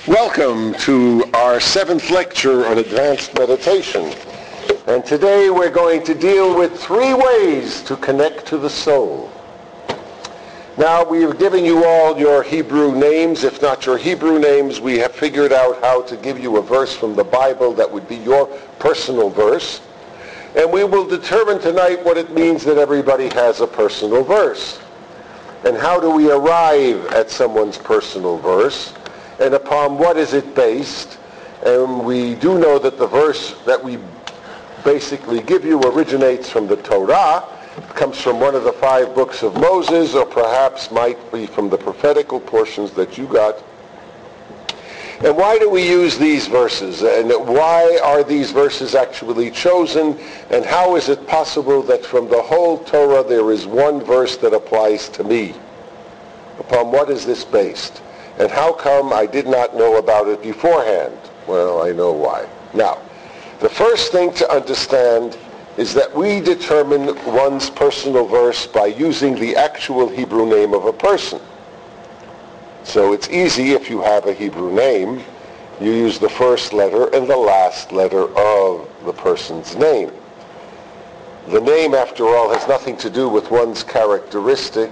Welcome to our 7th lecture on advanced meditation. And today we're going to deal with 3 ways to connect to the soul. Now, we have given you all your Hebrew names. If not your Hebrew names, we have figured out how to give you a verse from the Bible that would be your personal verse. And we will determine tonight what it means that everybody has a personal verse. And how do we arrive at someone's personal verse? And upon what is it based? And we do know that the verse that we basically give you originates from the Torah. It comes from one of the 5 books of Moses, or perhaps might be from the prophetical portions that you got. And why do we use these verses? And why are these verses actually chosen? And how is it possible that from the whole Torah there is one verse that applies to me? Upon what is this based? And how come I did not know about it beforehand? Well, I know why. Now, the first thing to understand is that we determine one's personal verse by using the actual Hebrew name of a person. So it's easy if you have a Hebrew name. You use the first letter and the last letter of the person's name. The name, after all, has nothing to do with one's characteristic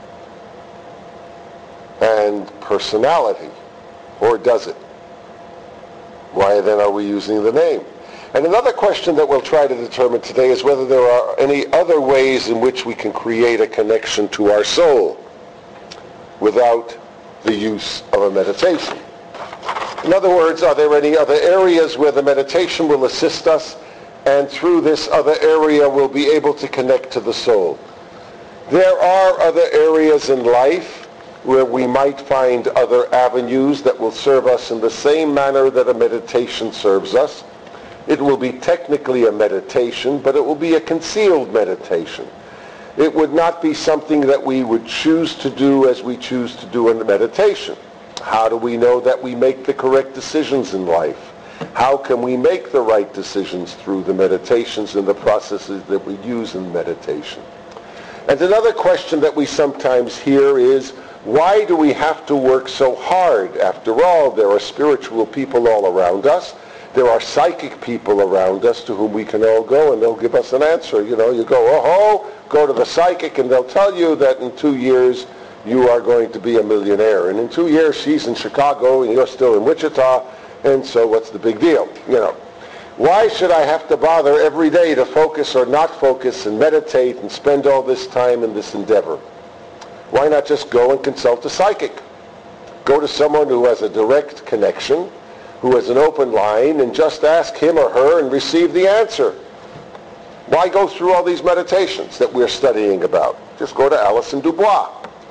and personality, or does it? Why then are we using the name? And another question that we'll try to determine today is whether there are any other ways in which we can create a connection to our soul without the use of a meditation. In other words, are there any other areas where the meditation will assist us, and through this other area we'll be able to connect to the soul? There are other areas in life where we might find other avenues that will serve us in the same manner that a meditation serves us. It will be technically a meditation, but it will be a concealed meditation. It would not be something that we would choose to do as we choose to do in meditation. How do we know that we make the correct decisions in life? How can we make the right decisions through the meditations and the processes that we use in meditation? And another question that we sometimes hear is, why do we have to work so hard? After all, there are spiritual people all around us. There are psychic people around us to whom we can all go, and they'll give us an answer. You go, go to the psychic, and they'll tell you that in 2 years you are going to be a millionaire. And in 2 years she's in Chicago, and you're still in Wichita, and so what's the big deal? Why should I have to bother every day to focus or not focus and meditate and spend all this time in this endeavor? Why not just go and consult a psychic? Go to someone who has a direct connection, who has an open line, and just ask him or her and receive the answer. Why go through all these meditations that we're studying about? Just go to Alison Dubois.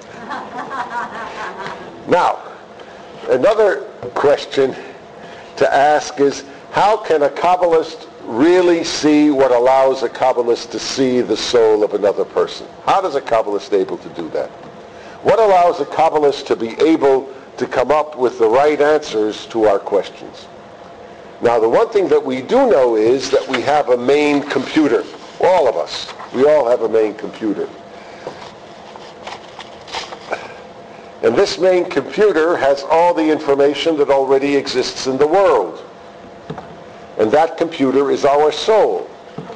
Now, another question to ask is, how can a Kabbalist really see what allows a Kabbalist to see the soul of another person? How does a Kabbalist able to do that? What allows a Kabbalist to be able to come up with the right answers to our questions? Now, the one thing that we do know is that we have a main computer. All of us. We all have a main computer. And this main computer has all the information that already exists in the world. And that computer is our soul.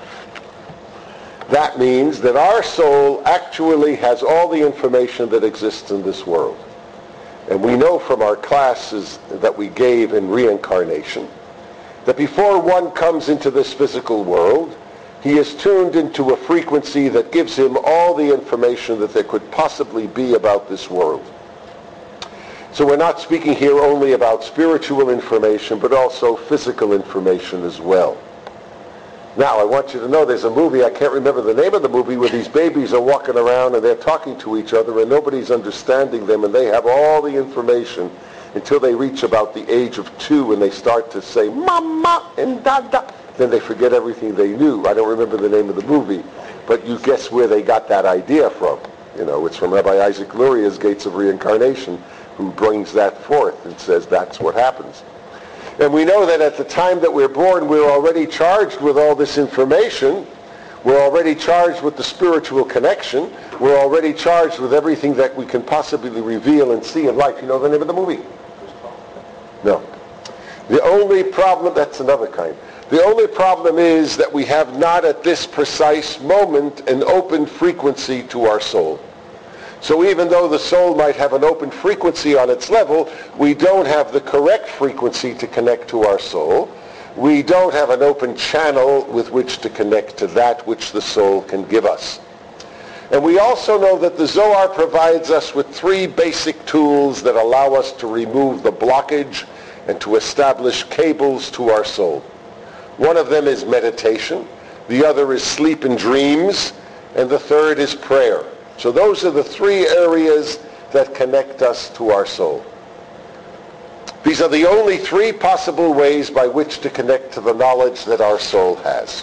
That means that our soul actually has all the information that exists in this world. And we know from our classes that we gave in reincarnation that before one comes into this physical world, he is tuned into a frequency that gives him all the information that there could possibly be about this world. So we're not speaking here only about spiritual information, but also physical information as well. Now, I want you to know there's a movie, I can't remember the name of the movie, where these babies are walking around and they're talking to each other and nobody's understanding them, and they have all the information until they reach about the age of 2 and they start to say, Mama and Dada. Then they forget everything they knew. I don't remember the name of the movie, but you guess where they got that idea from. It's from Rabbi Isaac Luria's Gates of Reincarnation, who brings that forth and says that's what happens. And we know that at the time that we're born, we're already charged with all this information. We're already charged with the spiritual connection. We're already charged with everything that we can possibly reveal and see in life. You know the name of the movie? No. The only problem, that's another kind. The only problem is that we have not at this precise moment an open frequency to our soul. So even though the soul might have an open frequency on its level, we don't have the correct frequency to connect to our soul. We don't have an open channel with which to connect to that which the soul can give us. And we also know that the Zohar provides us with three basic tools that allow us to remove the blockage and to establish cables to our soul. One of them is meditation, the other is sleep and dreams, and the third is prayer. So those are the three areas that connect us to our soul. These are the only three possible ways by which to connect to the knowledge that our soul has.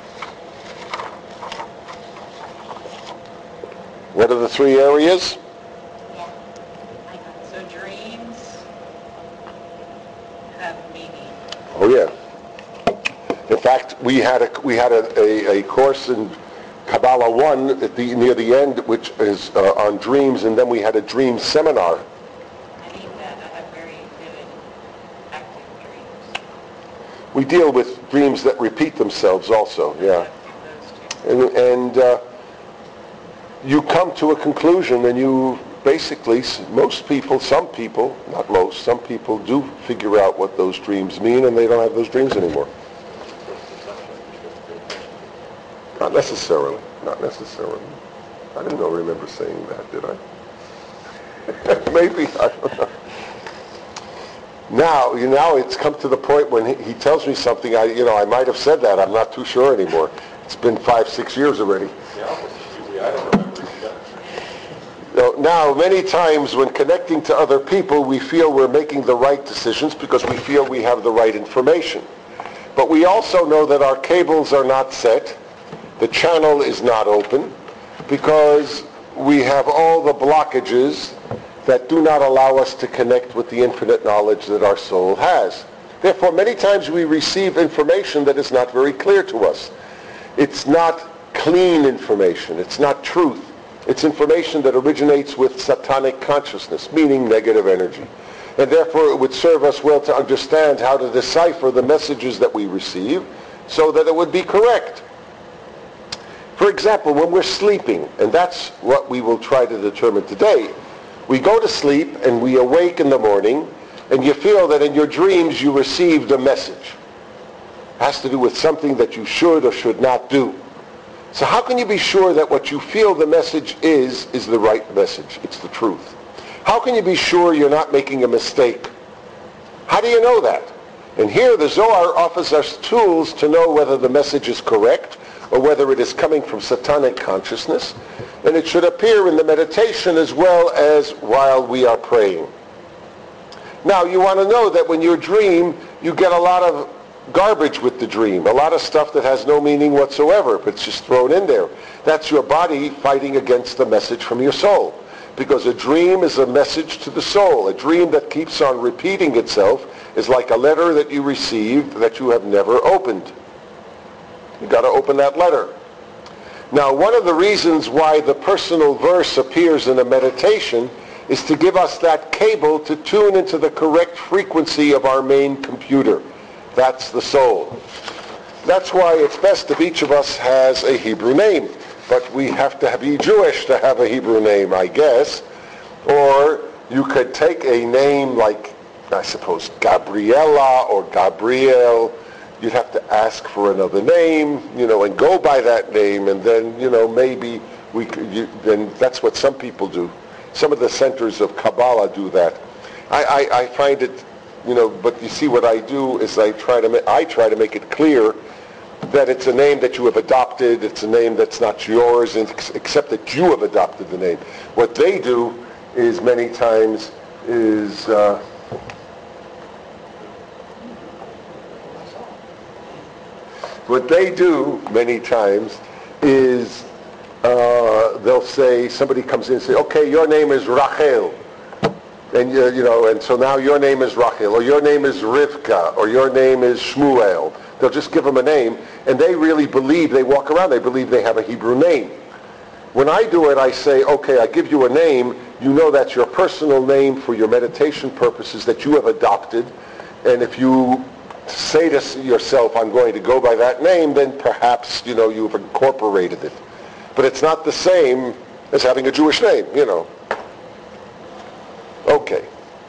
What are the three areas? Yeah. So dreams have meaning. Oh yeah. In fact, we had a course in Kabbalah 1 near the end, which is on dreams, and then we had a dream seminar. I need that. I have very vivid, active dreams. We deal with dreams that repeat themselves also, yeah. Those two. And you come to a conclusion, and you basically, most people, some people, not most, some people do figure out what those dreams mean, and they don't have those dreams anymore. Not necessarily. Not necessarily. I didn't remember saying that, did I? Maybe. I don't know. Now it's come to the point when he tells me something, I might have said that. I'm not too sure anymore. It's been 5-6 years already. Yeah, I don't remember. Now, many times when connecting to other people, we feel we're making the right decisions because we feel we have the right information. But we also know that our cables are not set. The channel is not open because we have all the blockages that do not allow us to connect with the infinite knowledge that our soul has. Therefore, many times we receive information that is not very clear to us. It's not clean information. It's not truth. It's information that originates with satanic consciousness, meaning negative energy. And therefore, it would serve us well to understand how to decipher the messages that we receive so that it would be correct. For example, when we're sleeping, and that's what we will try to determine today, we go to sleep and we awake in the morning, and you feel that in your dreams you received a message. It has to do with something that you should or should not do. So how can you be sure that what you feel the message is the right message? It's the truth. How can you be sure you're not making a mistake? How do you know that? And here the Zohar offers us tools to know whether the message is correct or whether it is coming from satanic consciousness. And it should appear in the meditation as well as while we are praying. Now, you want to know that when you dream, you get a lot of garbage with the dream, a lot of stuff that has no meaning whatsoever, but it's just thrown in there. That's your body fighting against the message from your soul. Because a dream is a message to the soul. A dream that keeps on repeating itself is like a letter that you received that you have never opened. You've got to open that letter. Now, one of the reasons why the personal verse appears in a meditation is to give us that cable to tune into the correct frequency of our main computer. That's the soul. That's why it's best if each of us has a Hebrew name. But we have to be Jewish to have a Hebrew name, I guess. Or you could take a name like, I suppose, Gabriella or Gabriel. You'd have to ask for another name, and go by that name, and then, maybe we could, then that's what some people do. Some of the centers of Kabbalah do that. I find it, but you see what I do is I try to make it clear that it's a name that you have adopted, it's a name that's not yours, except that you have adopted the name. What they do is many times is... What they do many times is they'll say, somebody comes in and say, okay, your name is Rachel. And and so now your name is Rachel, or your name is Rivka, or your name is Shmuel. They'll just give them a name, and they really believe, they walk around, they believe they have a Hebrew name. When I do it, I say, okay, I give you a name, you know that's your personal name for your meditation purposes that you have adopted. And if you say to yourself, I'm going to go by that name, then perhaps, you've incorporated it. But it's not the same as having a Jewish name, Okay.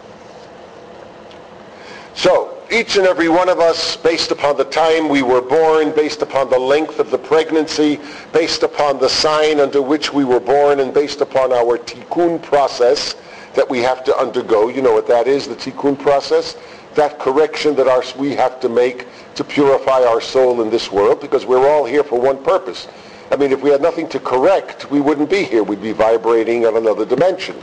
So, each and every one of us, based upon the time we were born, based upon the length of the pregnancy, based upon the sign under which we were born, and based upon our tikkun process that we have to undergo. You know what that is, the tikkun process? That correction that we have to make to purify our soul in this world, because we're all here for one purpose. I mean, if we had nothing to correct, we wouldn't be here. We'd be vibrating on another dimension.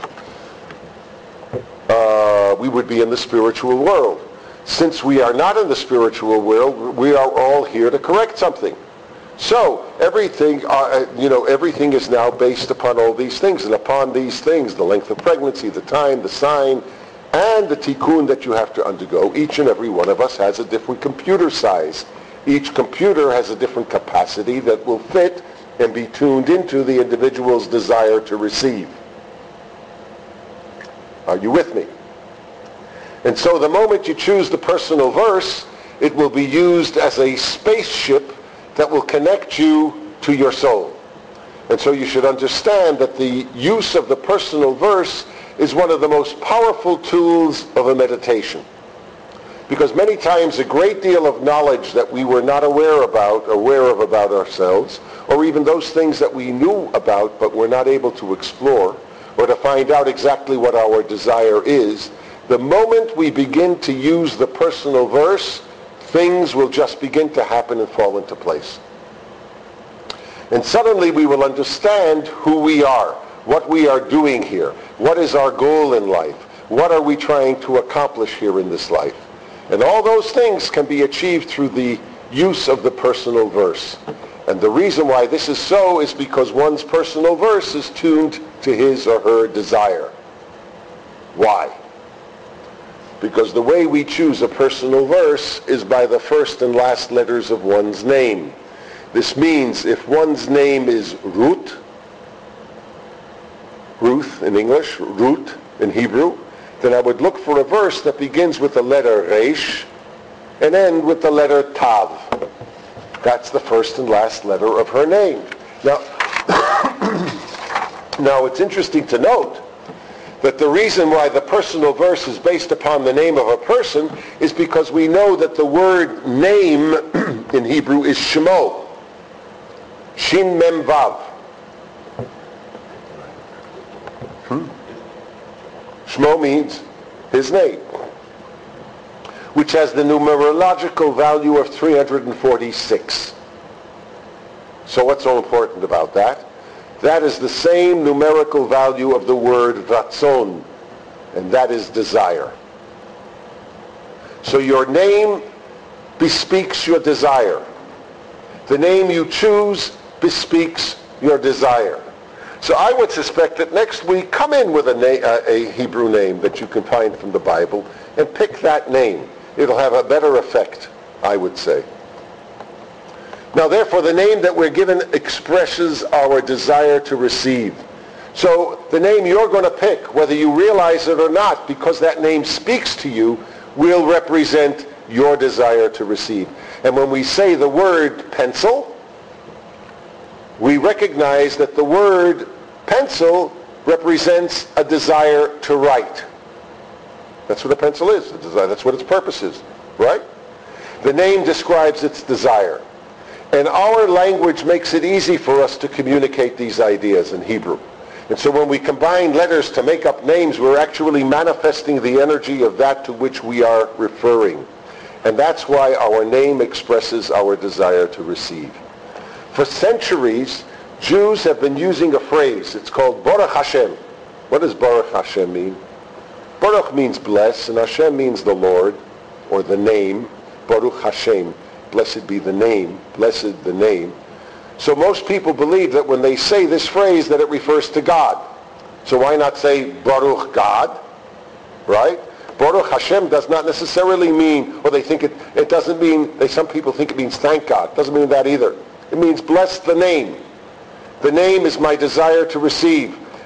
We would be in the spiritual world. Since we are not in the spiritual world, we are all here to correct something. So everything, everything is now based upon all these things, and upon these things, the length of pregnancy, the time, the sign, and the tikkun that you have to undergo. Each and every one of us has a different computer size. Each computer has a different capacity that will fit and be tuned into the individual's desire to receive. Are you with me? And so the moment you choose the personal verse, it will be used as a spaceship that will connect you to your soul. And so you should understand that the use of the personal verse is one of the most powerful tools of a meditation. Because many times a great deal of knowledge that we were not aware of about ourselves, or even those things that we knew about but were not able to explore, or to find out exactly what our desire is, the moment we begin to use the personal verse, things will just begin to happen and fall into place. And suddenly we will understand who we are, what we are doing here, what is our goal in life, what are we trying to accomplish here in this life. And all those things can be achieved through the use of the personal verse. And the reason why this is so is because one's personal verse is tuned to his or her desire. Why? Because the way we choose a personal verse is by the first and last letters of one's name. This means if one's name is Ruth in English, Ruth in Hebrew, then I would look for a verse that begins with the letter Resh and end with the letter Tav. That's the first and last letter of her name. Now it's interesting to note that the reason why the personal verse is based upon the name of a person is because we know that the word name in Hebrew is Shemo. Shin Mem Vav. Shmo means his name, which has the numerological value of 346. So what's so important about that? That is the same numerical value of the word ratzon, and that is desire. So your name bespeaks your desire. The name you choose bespeaks your desire. So I would suspect that next week, come in with a Hebrew name that you can find from the Bible and pick that name. It'll have a better effect, I would say. Now, therefore, the name that we're given expresses our desire to receive. So the name you're going to pick, whether you realize it or not, because that name speaks to you, will represent your desire to receive. And when we say the word pencil, we recognize that the word pencil represents a desire to write. That's what a pencil is, a desire. That's what its purpose is, right? The name describes its desire. And our language makes it easy for us to communicate these ideas in Hebrew. And so when we combine letters to make up names, we're actually manifesting the energy of that to which we are referring. And that's why our name expresses our desire to receive. For centuries, Jews have been using a phrase. It's called Baruch Hashem. What does Baruch Hashem mean? Baruch means bless, and Hashem means the Lord, or the name. Baruch Hashem. Blessed be the name. Blessed the name. So most people believe that when they say this phrase that it refers to God. So why not say Baruch God? Right? Baruch Hashem does not necessarily mean, or they think it doesn't mean, some people think it means thank God. It doesn't mean that either. It means bless the name. The name is my desire to receive.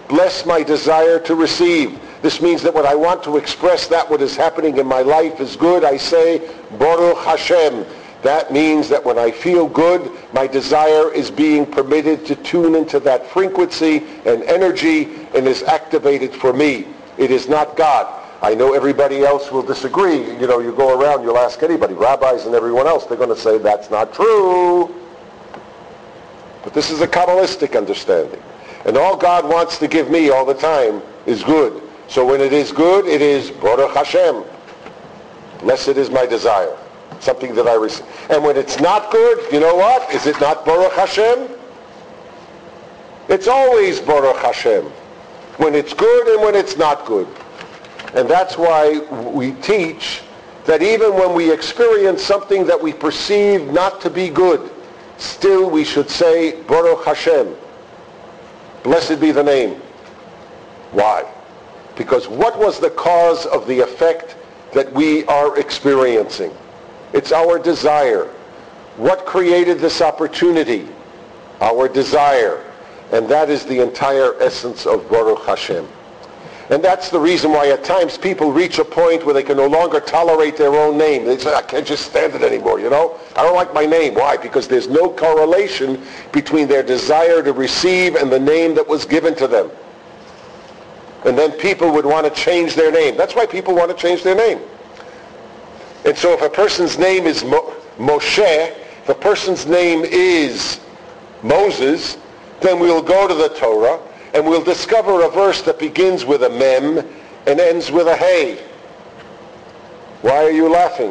Bless my desire to receive. This means that when I want to express that what is happening in my life is good, I say, Baruch Hashem. That means that when I feel good, my desire is being permitted to tune into that frequency and energy and is activated for me. It is not God. I know everybody else will disagree. You know, you go around, you'll ask anybody, rabbis and everyone else, they're going to say that's not true. But this is a Kabbalistic understanding. And all God wants to give me all the time is good. So when it is good, it is Baruch Hashem. Blessed is my desire. Something that I receive. And when it's not good, you know what? Is it not Baruch Hashem? It's always Baruch Hashem. When it's good and when it's not good. And that's why we teach that even when we experience something that we perceive not to be good, still we should say Baruch Hashem. Blessed be the name. Why? Because what was the cause of the effect that we are experiencing? It's our desire. What created this opportunity? Our desire. And that is the entire essence of Baruch Hashem. And that's the reason why at times people reach a point where they can no longer tolerate their own name. They say, I can't just stand it anymore, you know? I don't like my name. Why? Because there's no correlation between their desire to receive and the name that was given to them. And then people would want to change their name. That's why people want to change their name. And so if a person's name is Moshe, if a person's name is Moses, then we'll go to the Torah and we'll discover a verse that begins with a mem and ends with a hey. Why are you laughing?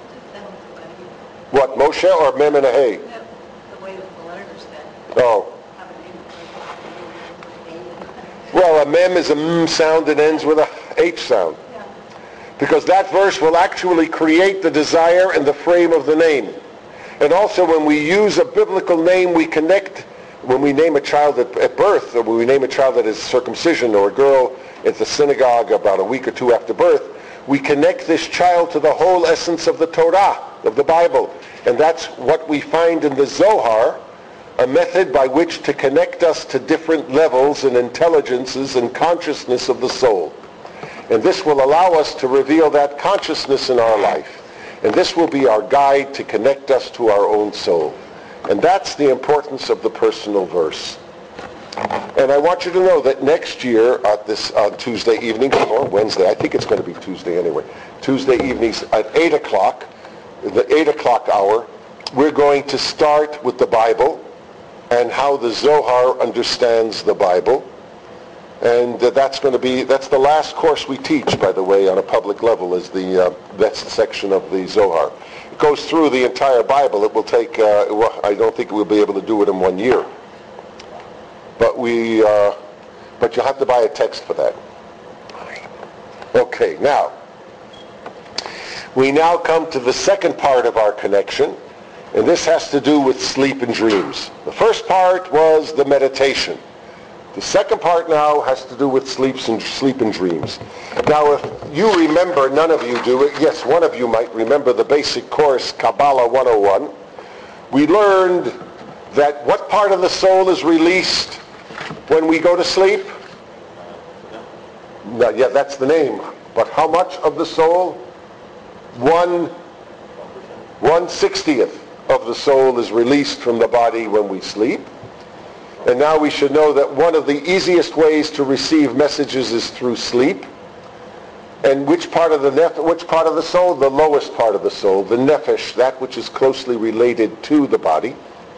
What, Moshe or mem and a hey? The way that the letters said. Oh. Well, a mem is a m sound and ends with a h sound. Because that verse will actually create the desire and the frame of the name. And also when we use a biblical name, we connect, when we name a child at birth, or when we name a child that is circumcision, or a girl at the synagogue about a week or two after birth, we connect this child to the whole essence of the Torah, of the Bible. And that's what we find in the Zohar, a method by which to connect us to different levels and intelligences and consciousness of the soul. And this will allow us to reveal that consciousness in our life. And this will be our guide to connect us to our own soul. And that's the importance of the personal verse. And I want you to know that next year on Tuesday evening, or Wednesday, I think it's going to be Tuesday anyway, Tuesday evenings at 8 o'clock, the 8 o'clock hour, we're going to start with the Bible and how the Zohar understands the Bible. And that's the last course we teach, by the way, on a public level, is the next section of the Zohar. It goes through the entire Bible. It will take, I don't think we'll be able to do it in 1 year. But you'll have to buy a text for that. Okay, now, we now come to the second part of our connection, and this has to do with sleep and dreams. The first part was the meditation. The second part now has to do with sleep and dreams. Now, if you remember, none of you do it, yes, one of you might remember the basic course, Kabbalah 101. We learned that what part of the soul is released when we go to sleep? No, yeah, that's the name. But how much of the soul? 1/60th of the soul is released from the body when we sleep. And now we should know that one of the easiest ways to receive messages is through sleep. And which part of the soul? The lowest part of the soul, the nephesh, that which is closely related to the body.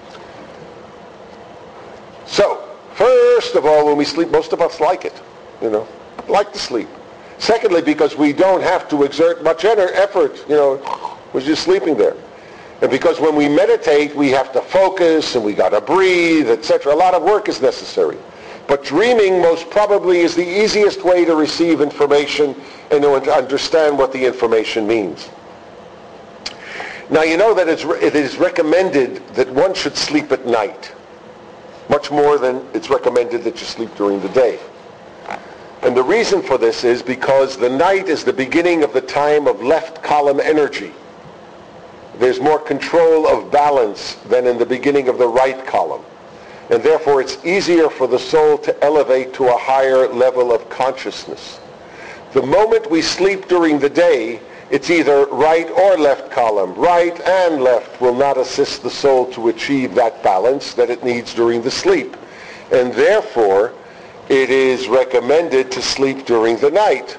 So, first of all, when we sleep, most of us like it, like to sleep. Secondly, because we don't have to exert much effort, we're just sleeping there. And because when we meditate, we have to focus and we got to breathe, etc. A lot of work is necessary. But dreaming most probably is the easiest way to receive information and to understand what the information means. Now you know that it is recommended that one should sleep at night, much more than it's recommended that you sleep during the day. And the reason for this is because the night is the beginning of the time of left column energy. There's more control of balance than in the beginning of the right column. And therefore it's easier for the soul to elevate to a higher level of consciousness. The moment we sleep during the day, it's either right or left column. Right and left will not assist the soul to achieve that balance that it needs during the sleep. And therefore, it is recommended to sleep during the night.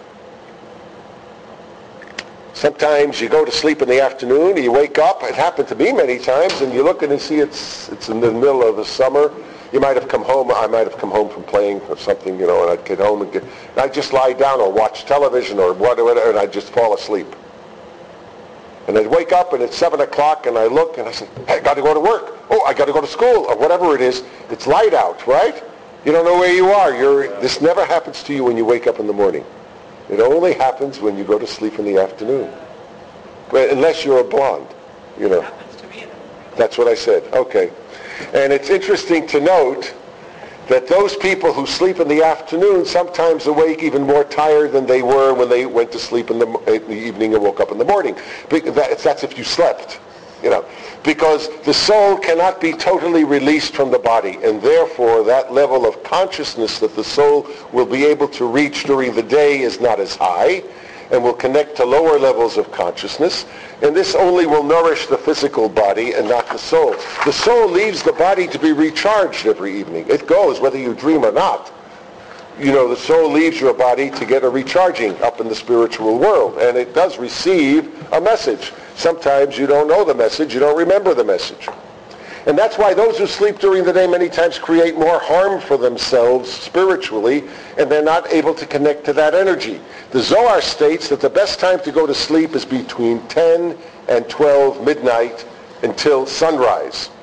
Sometimes you go to sleep in the afternoon, you wake up, it happened to me many times, and you look and you see it's in the middle of the summer. You might have come home, I might have come home from playing or something, and I'd get home and I'd just lie down or watch television or whatever, and I'd just fall asleep. And I'd wake up and it's 7 o'clock and I look and I say, hey, I got to go to work. Oh, I got to go to school or whatever it is. It's light out, right? You don't know where you are. This never happens to you when you wake up in the morning. It only happens when you go to sleep in the afternoon. But unless you're a blonde, It happens to me in the morning. That's what I said. Okay. And it's interesting to note that those people who sleep in the afternoon sometimes awake even more tired than they were when they went to sleep in the evening and woke up in the morning. That's if you slept, because the soul cannot be totally released from the body, and therefore that level of consciousness that the soul will be able to reach during the day is not as high, and will connect to lower levels of consciousness, and this only will nourish the physical body and not the soul. The soul leaves the body to be recharged every evening. It goes whether you dream or not. The soul leaves your body to get a recharging up in the spiritual world, and it does receive a message. Sometimes you don't know the message, you don't remember the message. And that's why those who sleep during the day many times create more harm for themselves spiritually, and they're not able to connect to that energy. The Zohar states that the best time to go to sleep is between 10 and 12 midnight until sunrise.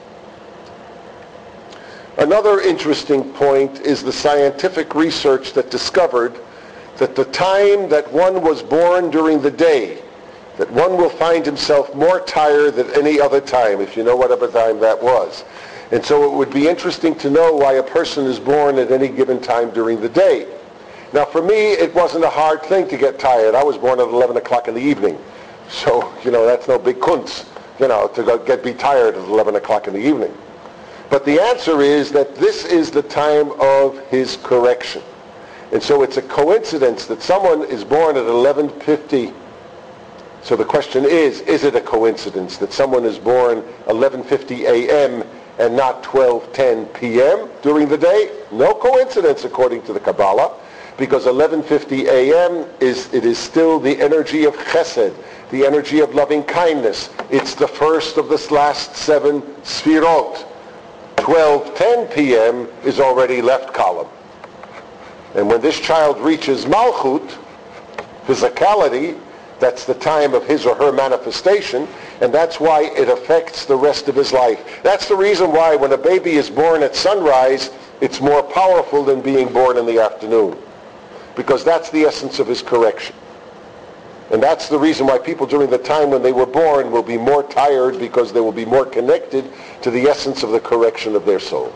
Another interesting point is the scientific research that discovered that the time that one was born during the day, that one will find himself more tired than any other time, if you know whatever time that was. And so it would be interesting to know why a person is born at any given time during the day. Now for me, it wasn't a hard thing to get tired. I was born at 11 o'clock in the evening. So, that's no big kunz, to be tired at 11 o'clock in the evening. But the answer is that this is the time of his correction. And so it's a coincidence that someone is born at 11:50. So the question is it a coincidence that someone is born 11:50 a.m. and not 12:10 p.m. during the day? No coincidence according to the Kabbalah, because 11:50 a.m. is still the energy of chesed, the energy of loving kindness. It's the first of the last 7 sfirot. 12:10 p.m. is already left column. And when this child reaches Malchut, physicality, that's the time of his or her manifestation, and that's why it affects the rest of his life. That's the reason why when a baby is born at sunrise, it's more powerful than being born in the afternoon, because that's the essence of his correction. And that's the reason why people during the time when they were born will be more tired, because they will be more connected to the essence of the correction of their soul.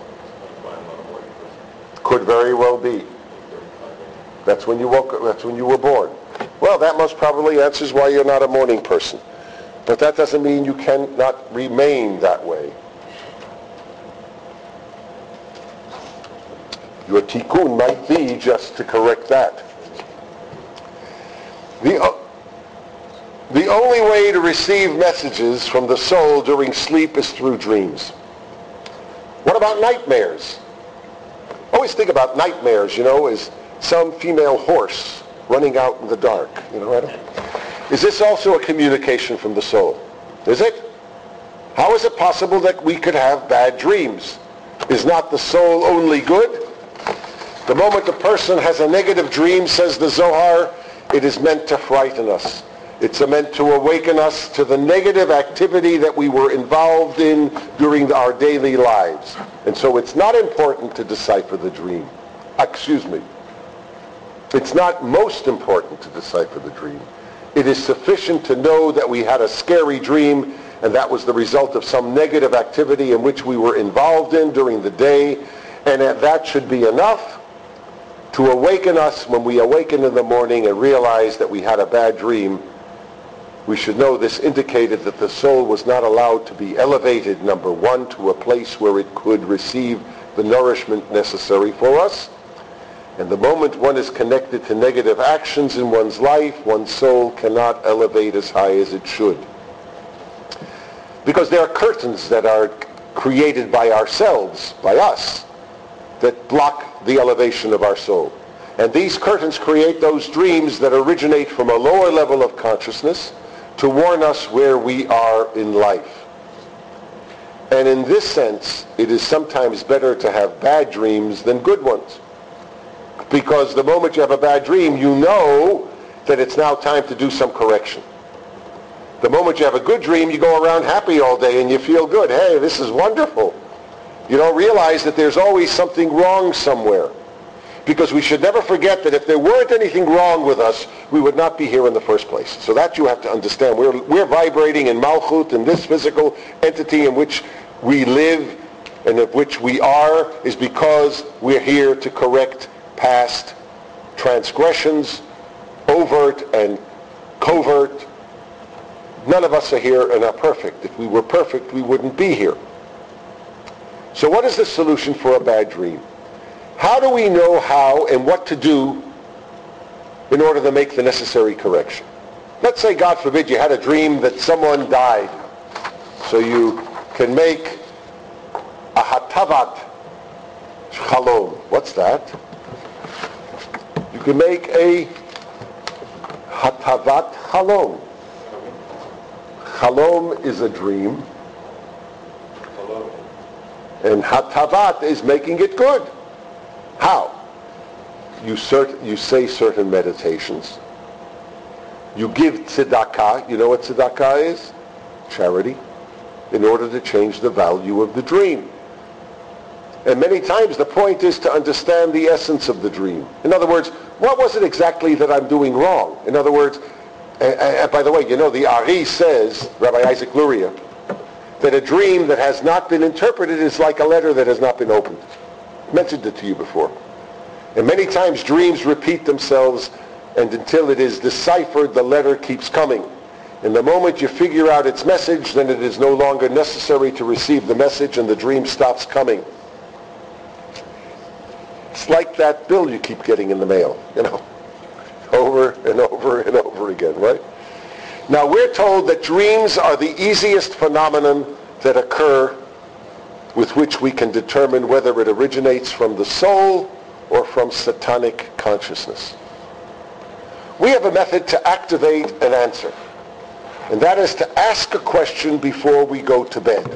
Could very well be. That's when you were born. Well, that most probably answers why you're not a morning person. But that doesn't mean you cannot remain that way. Your tikkun might be just to correct that. The only way to receive messages from the soul during sleep is through dreams. What about nightmares? Always think about nightmares, as some female horse running out in the dark. Is this also a communication from the soul? Is it? How is it possible that we could have bad dreams? Is not the soul only good? The moment a person has a negative dream, says the Zohar, it is meant to frighten us. It's meant to awaken us to the negative activity that we were involved in during our daily lives. And so it's not important to decipher the dream. It's not most important to decipher the dream. It is sufficient to know that we had a scary dream, and that was the result of some negative activity in which we were involved in during the day, and that should be enough to awaken us when we awaken in the morning and realize that we had a bad dream. We should know this indicated that the soul was not allowed to be elevated, number one, to a place where it could receive the nourishment necessary for us. And the moment one is connected to negative actions in one's life, one's soul cannot elevate as high as it should. Because there are curtains that are created by ourselves, by us, that block the elevation of our soul. And these curtains create those dreams that originate from a lower level of consciousness to warn us where we are in life. And in this sense, it is sometimes better to have bad dreams than good ones. Because the moment you have a bad dream, you know that it's now time to do some correction. The moment you have a good dream, you go around happy all day and you feel good. Hey, this is wonderful. You don't realize that there's always something wrong somewhere. Because we should never forget that if there weren't anything wrong with us, we would not be here in the first place. So that you have to understand. We're vibrating in Malchut, in this physical entity in which we live and of which we are, is because we're here to correct past transgressions, overt and covert. None of us are here and are perfect. If we were perfect, we wouldn't be here. So what is the solution for a bad dream? How do we know how and what to do in order to make the necessary correction? Let's say, God forbid, you had a dream that someone died. So you can make a hatavat chalom. What's that? You can make a hatavat chalom. Chalom is a dream. And hatavat is making it good. How? You say certain meditations. You give tzedakah. You know what tzedakah is? Charity. In order to change the value of the dream. And many times the point is to understand the essence of the dream. In other words, what was it exactly that I'm doing wrong? In other words, and by the way, you know, the Ari says, Rabbi Isaac Luria, that a dream that has not been interpreted is like a letter that has not been opened. I mentioned it to you before. And many times dreams repeat themselves, and until it is deciphered, the letter keeps coming. And the moment you figure out its message, then it is no longer necessary to receive the message, and the dream stops coming. It's like that bill you keep getting in the mail, you know, over and over and over again, right? Now, we're told that dreams are the easiest phenomenon that occur with which we can determine whether it originates from the soul or from satanic consciousness. We have a method to activate an answer, and that is to ask a question before we go to bed.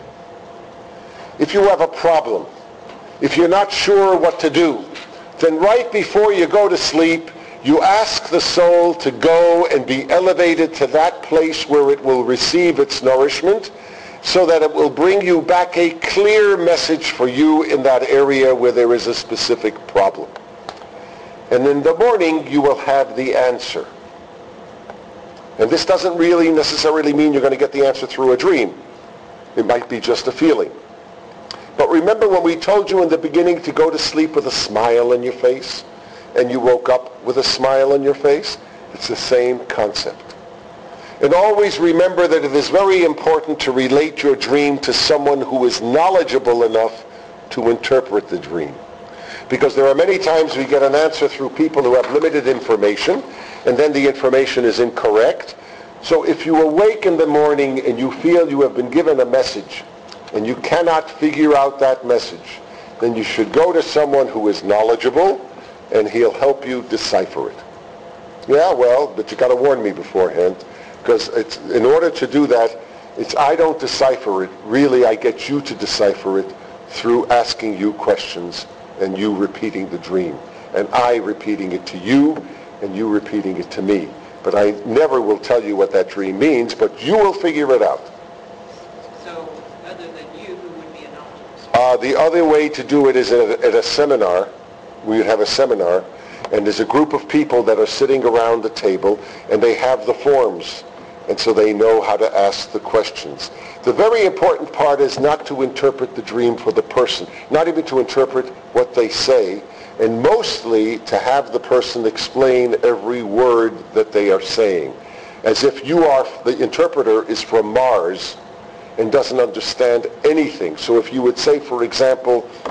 If you have a problem, if you're not sure what to do, then right before you go to sleep, you ask the soul to go and be elevated to that place where it will receive its nourishment, so that it will bring you back a clear message for you in that area where there is a specific problem. And in the morning, you will have the answer. And this doesn't really necessarily mean you're going to get the answer through a dream. It might be just a feeling. But remember when we told you in the beginning to go to sleep with a smile on your face, and you woke up with a smile on your face? It's the same concept. And always remember that it is very important to relate your dream to someone who is knowledgeable enough to interpret the dream. Because there are many times we get an answer through people who have limited information, and then the information is incorrect. So if you awake in the morning and you feel you have been given a message, and you cannot figure out that message, then you should go to someone who is knowledgeable, and he'll help you decipher it. Yeah, well, but you got to warn me beforehand, because it's, in order to do that, I don't decipher it. Really, I get you to decipher it through asking you questions and you repeating the dream, and I repeating it to you and you repeating it to me. But I never will tell you what that dream means, but you will figure it out. So, other than you, who would be a knowledgeable? The other way to do it is at a seminar. We would have a seminar, and there's a group of people that are sitting around the table, and they have the forms, and so they know how to ask the questions. The very important part is not to interpret the dream for the person, not even to interpret what they say, and mostly to have the person explain every word that they are saying, as if the interpreter is from Mars and doesn't understand anything. So if you would say, for example,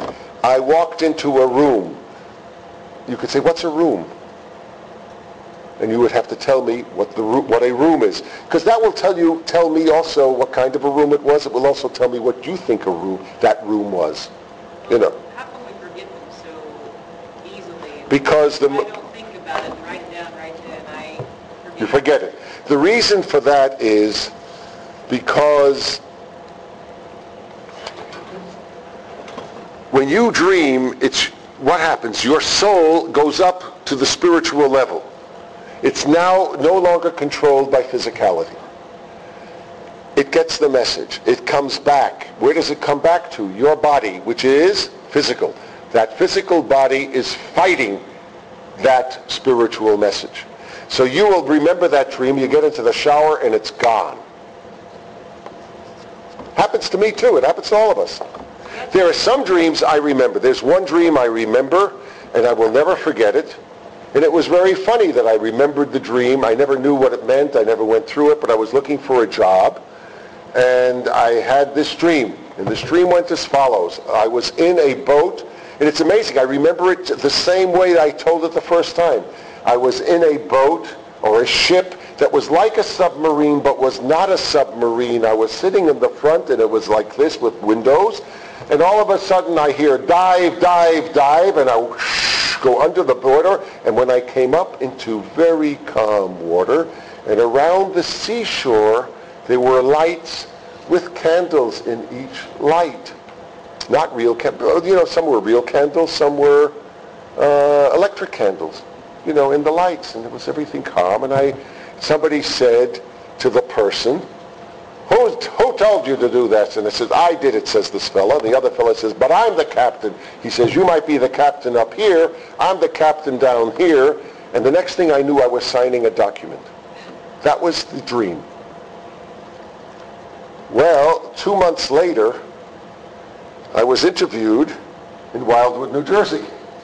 I walked into a room. You could say, what's a room? And you would have to tell me what a room is. Because that will tell me also what kind of a room it was. It will also tell me what you think that room was. You know. How can we forget them so easily? Because I don't think about it and write it down right then. You forget it. The reason for that is because when you dream, it's what happens. Your soul goes up to the spiritual level. It's now no longer controlled by physicality. It gets the message. It comes back. Where does it come back to? Your body, which is physical. That physical body is fighting that spiritual message. So you will remember that dream. You get into the shower and it's gone. Happens to me too. It happens to all of us. There are some dreams I remember. There's one dream I remember and I will never forget it. And it was very funny that I remembered the dream. I never knew what it meant. I never went through it, but I was looking for a job. And I had this dream. And this dream went as follows. I was in a boat, and it's amazing. I remember it the same way that I told it the first time. I was in a boat or a ship that was like a submarine, but was not a submarine. I was sitting in the front, and it was like this with windows. And all of a sudden, I hear dive, dive, dive, and I go under the water, and when I came up into very calm water, and around the seashore, there were lights with candles in each light. Not real candles, some were real candles, some were electric candles, in the lights, and it was everything calm. And somebody said to the person, who told you to do this? And it says, I did it, says this fellow. The other fellow says, but I'm the captain. He says, you might be the captain up here. I'm the captain down here. And the next thing I knew, I was signing a document. That was the dream. Well, 2 months later, I was interviewed in Wildwood, New Jersey.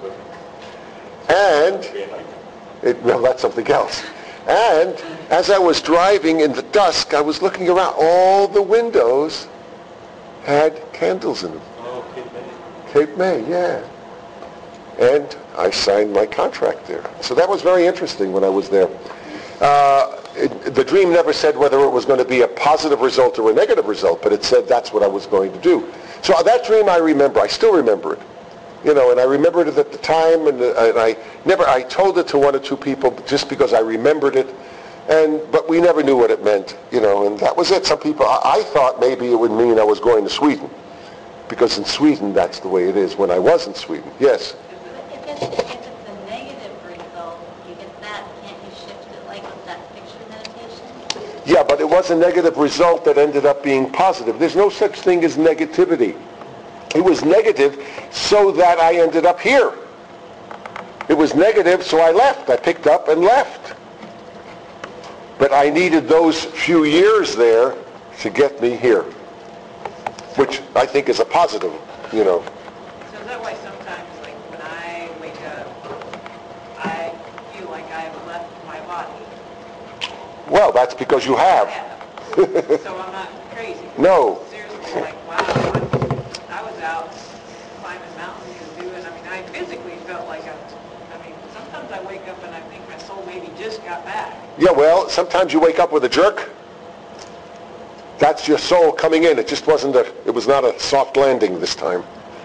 And, that's something else. And as I was driving in the dusk, I was looking around. All the windows had candles in them. Oh, Cape May. Cape May, yeah. And I signed my contract there. So that was very interesting when I was there. The dream never said whether it was going to be a positive result or a negative result, but it said that's what I was going to do. So that dream I remember. I still remember it. And I remembered it at the time, and I told it to one or two people just because I remembered it, but we never knew what it meant, and that was it. Some people, I thought maybe it would mean I was going to Sweden, because in Sweden that's the way it is when I was in Sweden. Yes? If it's a negative result, you get that, can't you shift it like with that picture meditation? Yeah, but it was a negative result that ended up being positive. There's no such thing as negativity. It was negative so that I ended up here. It was negative, so I left. I picked up and left. But I needed those few years there to get me here, which I think is a positive, So is that why sometimes, like, when I wake up, I feel like I've left my body? Well, that's because you have. So I'm not crazy. No. Seriously, like, wow, I was out climbing mountains and doing, I physically felt like sometimes I wake up and I think my soul maybe just got back. Yeah, well, sometimes you wake up with a jerk. That's your soul coming in. It just it was not a soft landing this time.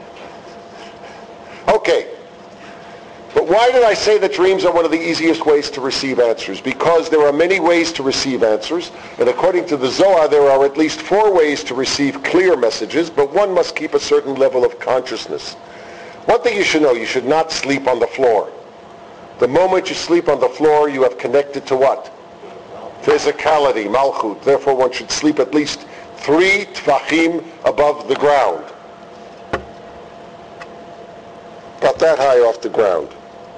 Okay. But why did I say that dreams are one of the easiest ways to receive answers? Because there are many ways to receive answers, and according to the Zohar, there are at least 4 ways to receive clear messages, but one must keep a certain level of consciousness. One thing you should know, you should not sleep on the floor. The moment you sleep on the floor, you have connected to what? Physicality, malchut. Therefore, one should sleep at least 3 tfachim above the ground. About that high off the ground.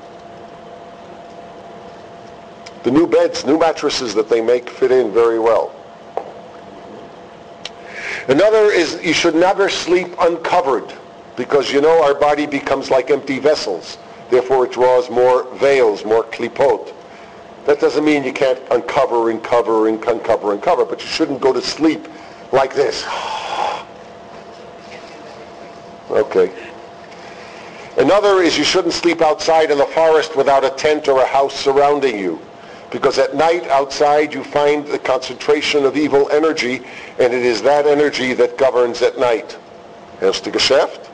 The new beds, new mattresses that they make fit in very well. Another is you should never sleep uncovered, because our body becomes like empty vessels. Therefore it draws more veils, more klipot. That doesn't mean you can't uncover and cover and uncover and cover, but you shouldn't go to sleep like this. Okay. Another is you shouldn't sleep outside in the forest without a tent or a house surrounding you, because at night outside you find the concentration of evil energy, and it is that energy that governs at night. Erste Geschäft.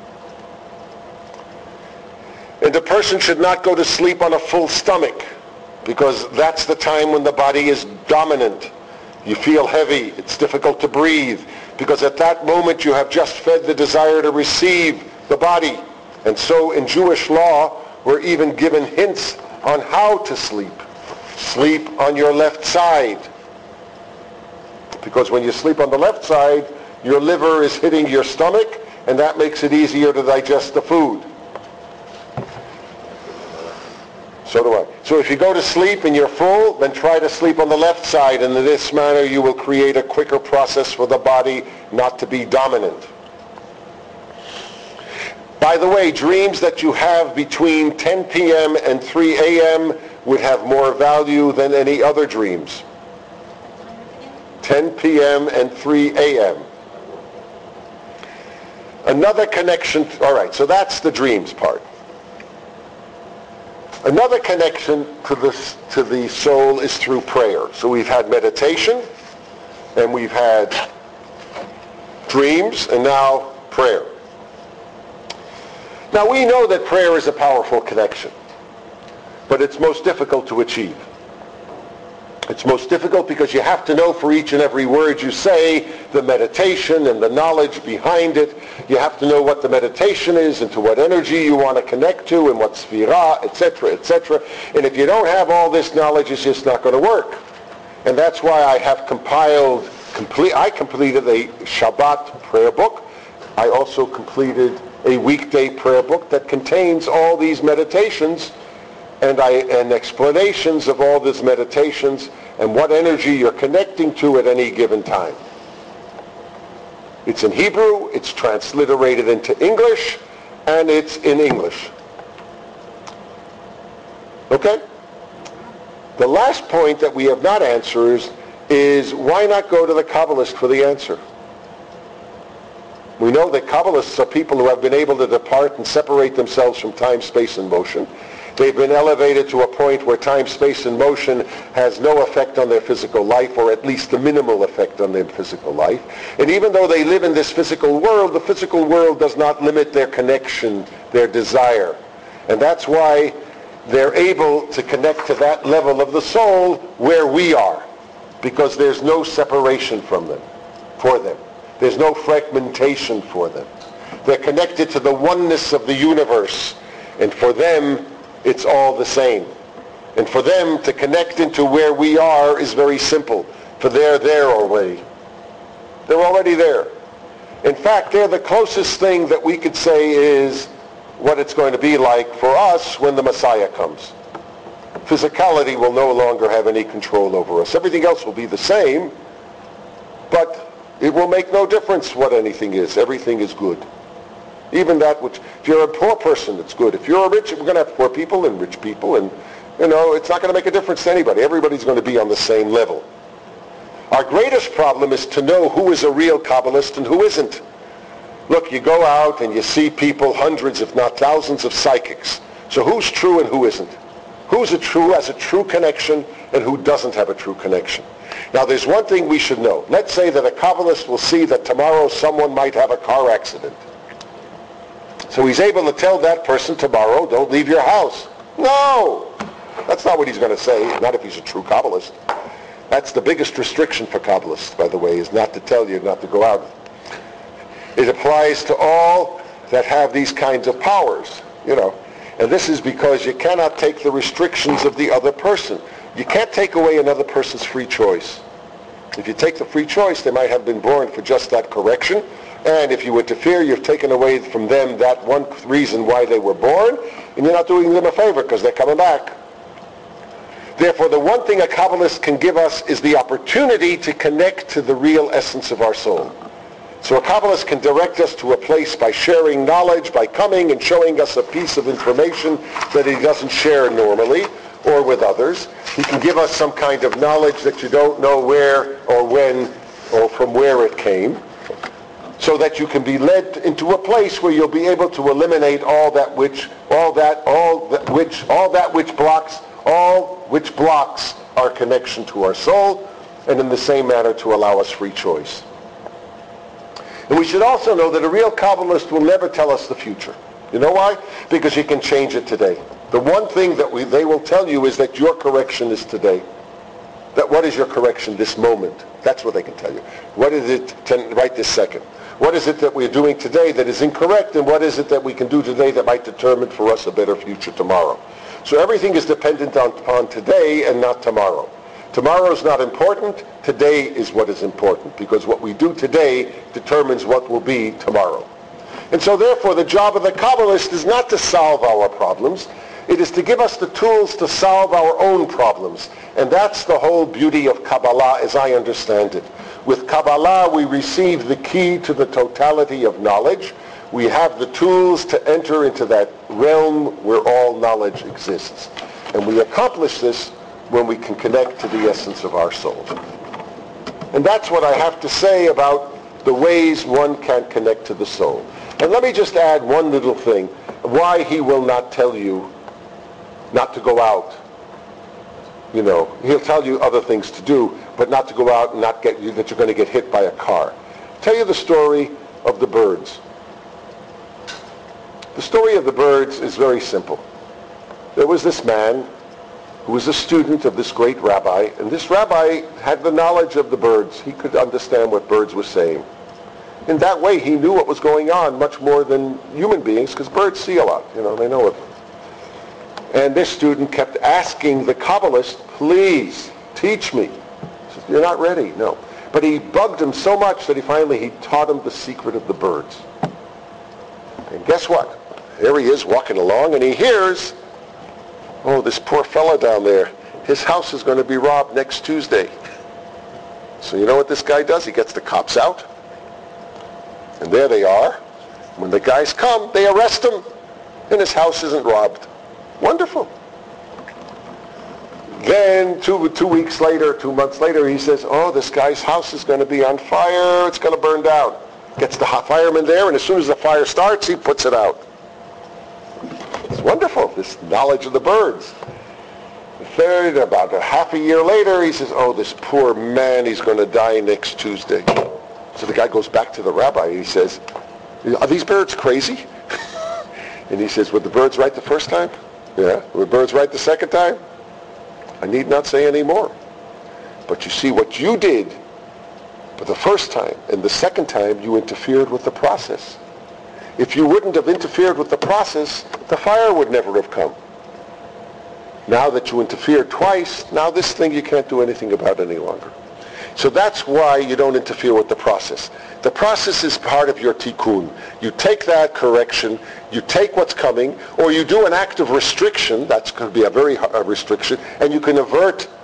And a person should not go to sleep on a full stomach, because that's the time when the body is dominant. You feel heavy, it's difficult to breathe, because at that moment you have just fed the desire to receive the body. And so in Jewish law, we're even given hints on how to sleep. Sleep on your left side. Because when you sleep on the left side, your liver is hitting your stomach, and that makes it easier to digest the food. So do I. So if you go to sleep and you're full, then try to sleep on the left side, and in this manner you will create a quicker process for the body not to be dominant. By the way, dreams that you have between 10 p.m. and 3 a.m. would have more value than any other dreams. 10 p.m. and 3 a.m. Another connection, all right, so that's the dreams part. Another connection to the soul is through prayer. So we've had meditation, and we've had dreams, and now prayer. Now we know that prayer is a powerful connection, but it's most difficult to achieve. It's most difficult because you have to know for each and every word you say the meditation and the knowledge behind it. You have to know what the meditation is and to what energy you want to connect to and what sphira, etc., etc. And if you don't have all this knowledge, it's just not going to work. And that's why I have I completed a Shabbat prayer book. I also completed a weekday prayer book that contains all these meditations and explanations of all these meditations and what energy you're connecting to at any given time. It's in Hebrew, it's transliterated into English, and it's in English. Okay? The last point that we have not answered is why not go to the Kabbalist for the answer? We know that Kabbalists are people who have been able to depart and separate themselves from time, space, and motion. They've been elevated to a point where time, space, and motion has no effect on their physical life, or at least a minimal effect on their physical life. And even though they live in this physical world, the physical world does not limit their connection, their desire. And that's why they're able to connect to that level of the soul where we are, because there's no separation from them, for them. There's no fragmentation for them. They're connected to the oneness of the universe, and for them, it's all the same. And for them to connect into where we are is very simple, for they're there already. They're already there. In fact, they're the closest thing that we could say is what it's going to be like for us when the Messiah comes. Physicality will no longer have any control over us. Everything else will be the same, but it will make no difference what anything is. Everything is good. Even that which, if you're a poor person, it's good. If you're a rich, we're going to have poor people and rich people, and, it's not going to make a difference to anybody. Everybody's going to be on the same level. Our greatest problem is to know who is a real Kabbalist and who isn't. Look, you go out and you see people, hundreds if not thousands of psychics. So who's true and who isn't? Who has a true connection and who doesn't have a true connection? Now there's one thing we should know. Let's say that a Kabbalist will see that tomorrow someone might have a car accident. So he's able to tell that person tomorrow, don't leave your house. No! That's not what he's going to say, not if he's a true Kabbalist. That's the biggest restriction for Kabbalists, by the way, is not to tell you not to go out. It applies to all that have these kinds of powers, And this is because you cannot take the restrictions of the other person. You can't take away another person's free choice. If you take the free choice, they might have been born for just that correction. And if you interfere, you've taken away from them that one reason why they were born, and you're not doing them a favor because they're coming back. Therefore, the one thing a Kabbalist can give us is the opportunity to connect to the real essence of our soul. So a Kabbalist can direct us to a place by sharing knowledge, by coming and showing us a piece of information that he doesn't share normally or with others. He can give us some kind of knowledge that you don't know where or when or from where it came. so that you can be led into a place where you'll be able to eliminate all which blocks our connection to our soul, and in the same manner to allow us free choice. And we should also know that a real Kabbalist will never tell us the future. You know why? Because you can change it today. The one thing that they will tell you is that your correction is today. That what is your correction this moment? That's what they can tell you. What is it right this second? What is it that we're doing today that is incorrect, and what is it that we can do today that might determine for us a better future tomorrow? So everything is dependent on today and not tomorrow. Tomorrow is not important. Today is what is important, because what we do today determines what will be tomorrow. And so therefore the job of the Kabbalist is not to solve our problems. It is to give us the tools to solve our own problems. And that's the whole beauty of Kabbalah as I understand it. With Kabbalah we receive the key to the totality of knowledge. We have the tools to enter into that realm where all knowledge exists. And we accomplish this when we can connect to the essence of our soul. And that's what I have to say about the ways one can connect to the soul. And let me just add one little thing, why he will not tell you not to go out. You know, he'll tell you other things to do, but not to go out and not get you, that you're going to get hit by a car. I'll tell you the story of the birds. The story of the birds is very simple. There was this man who was a student of this great rabbi, and this rabbi had the knowledge of the birds. He could understand what birds were saying. In that way, he knew what was going on much more than human beings, because birds see a lot, you know, they know it. And this student kept asking the Kabbalist, please, teach me. He said, you're not ready, no. But he bugged him so much that he taught him the secret of the birds. And guess what? Here he is walking along, and he hears, oh, this poor fella down there, his house is going to be robbed next Tuesday. So you know what this guy does? He gets the cops out. And there they are. When the guys come, they arrest him, and his house isn't robbed. Wonderful. Then 2 weeks later, 2 months later, he says, oh, this guy's house is going to be on fire. It's going to burn down. Gets the fireman there, and as soon as the fire starts, he puts it out. It's wonderful, this knowledge of the birds. The third, about a half a year later, he says, oh, this poor man, he's going to die next Tuesday. So the guy goes back to the rabbi, and he says, are these birds crazy? And he says, were the birds right the first time? Yeah. Were the birds right the second time? I need not say any more. But you see what you did for the first time and the second time, you interfered with the process. If you wouldn't have interfered with the process, the fire would never have come. Now that you interfered twice, now this thing you can't do anything about any longer. So that's why you don't interfere with the process. The process is part of your tikkun. You take that correction, you take what's coming, or you do an act of restriction, that's going to be a very restriction, and you can avert